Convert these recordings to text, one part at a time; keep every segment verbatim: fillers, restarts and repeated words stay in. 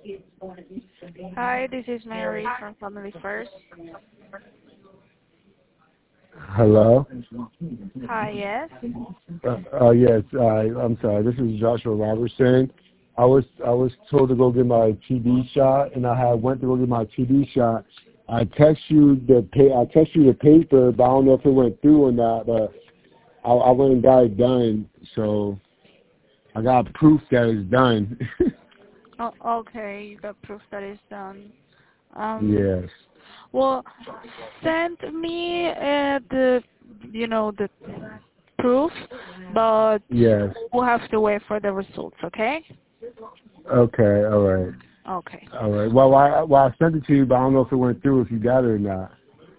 Hi, this is Mary from Family First. Hello? Hi, yes. Uh, uh, yes, uh, I'm sorry. This is Joshua Robertson. I was I was told to go get my T B shot, and I had went to go get my T B shot. I text you the pay. I text you the paper, but I don't know if it went through or not. But I, I went and got it done, so I got proof that it's done. Oh, okay, you got proof that it's done. Um, Yes. well, send me uh, the, you know, the proof, but Yes. we'll have to wait for the results, okay? Okay. All right. Okay. All right. Well, I well I sent it to you, but I don't know if it went through. If you got it or not.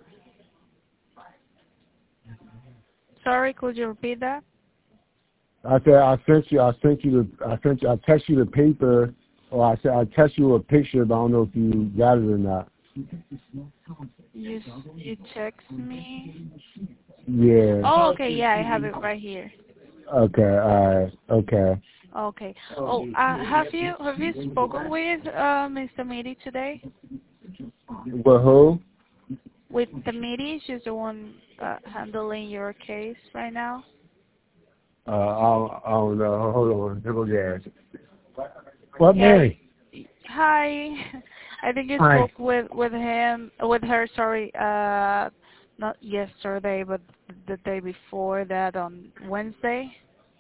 Sorry, could you repeat that? I said I sent you. I sent you the. I sent you. I text you the paper, or I said I text you a picture, but I don't know if you got it or not. You you text me. Yeah. Oh, okay, yeah, I have it right here. Okay. All right. Okay. Okay. Oh, uh, have you have you spoken with uh, Mister Midi today? Well, who? With the Midi, she's the one uh, handling your case right now. Uh, I don't, I don't know. Hold on. Let me get it. What, Yeah. Mary? Hi. I think you Hi. spoke with with him with her. Sorry, uh, not yesterday, but the day before that on Wednesday.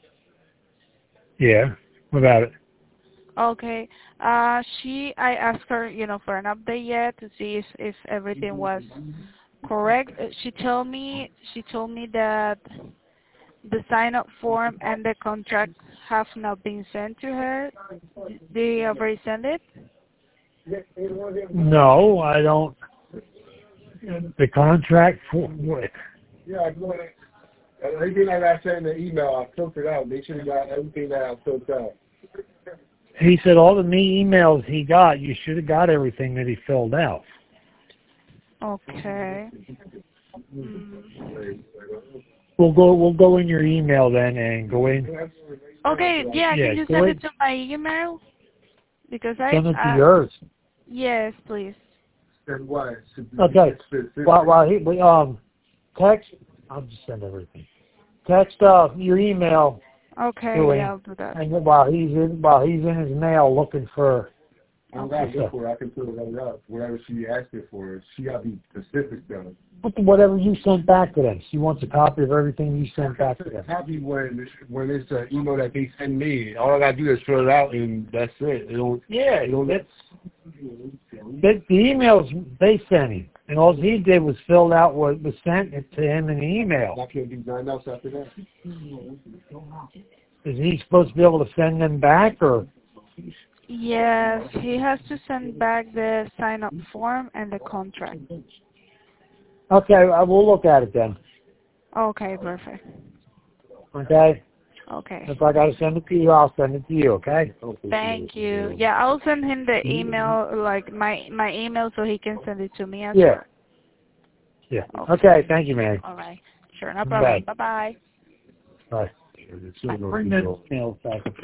Yeah. What about it? Okay. Uh, she, I asked her, you know, for an update yet to see if, if everything was correct. Uh, She told me, she told me that the sign-up form and the contract have not been sent to her. Did you already send it? No, I don't. The contract for what? Yeah, I go ahead. Everything that I sent in the email, I filtered out. They should have got everything that I filtered out. He said all the me emails he got, you should have got everything that he filled out. Okay. Mm. We'll go. We'll go in your email then and go in. Okay. Yeah. Yeah, Can you go send in. it to my email? Because I. Send it to Uh, yours. yes, please. Okay. While while he we, um text, I'll just send everything. Text uh your email Okay. to Yeah, him, I'll do that. and while he's in while he's in his mail looking for. I don't got to look for it. I can fill it up. Whatever she asked me for, she got to be specific though. But whatever you sent back to them. She wants a copy of everything you sent back to them. Copy when when it's an email that they send me. All I got to do is fill it out, and that's it. It don't. Yeah, you know that's. The, the emails they sent him, and all he did was fill out what was sent it to him in the email. I can't do nothing else after that. Is he supposed to be able to send them back, or? Yes, he has to send back the sign-up form and the contract. Okay, I will look at it then. Okay, perfect. Okay? Okay. If I got to send it to you, I'll send it to you, okay? Thank you. Yeah, I'll send him the email, like my my email, so he can send it to me as Yeah. well. Yeah. Okay. Okay, thank you, man. All right. Sure, no problem. Bye. Bye-bye. Bye. Bring that email back.